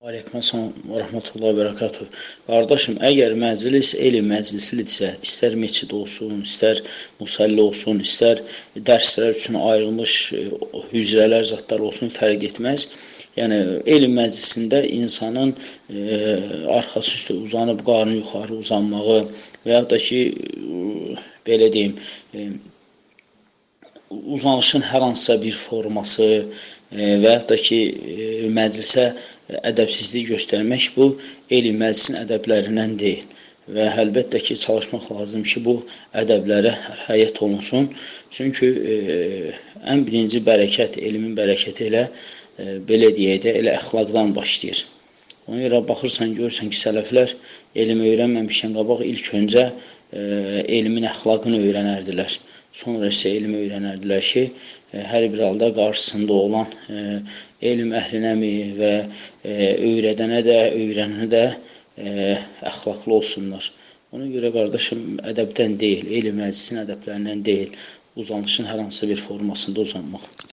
Aleykümselam və rəhmətullahi və bərəkatuhu. Qardaşım, əgər məclis elm məclisidirsə, istər meçid olsun, istər musalli olsun, istər dərslər üçün ayrılmış hücrələr, zadlar olsun, fərq etməz. Yəni, elm məclisində insanın arxası üstə uzanıb, qarnı yuxarı uzanmağı və yaxud da ki, belə deyim, uzanışın hər hansısa bir forması və yaxud da ki, məclisə ədəbsizlik göstərmək bu elm məclisin ədəblərindən deyil. Və əlbəttə ki, çalışmaq lazım ki, bu ədəblərə riayət olunsun. Çünki ən birinci bərəkət, elmin bərəkəti elə, belə deyək də, elə əxlaqdan başlayır. Ona görə baxırsan, görürsən ki, sələflər elm öyrənməmişkən qabaq ilk öncə elmin əxlaqını öyrənərdilər. Sonra isə elmi öyrənərdilər ki, hər bir halda qarşısında olan elm əhlinəmi və öyrədənə də, öyrənənə də əxlaqlı olsunlar. Ona görə, qardaşım, ədəbdən deyil, elm məclisin ədəblərindən deyil, uzanışın hər hansı bir formasında uzanmaq.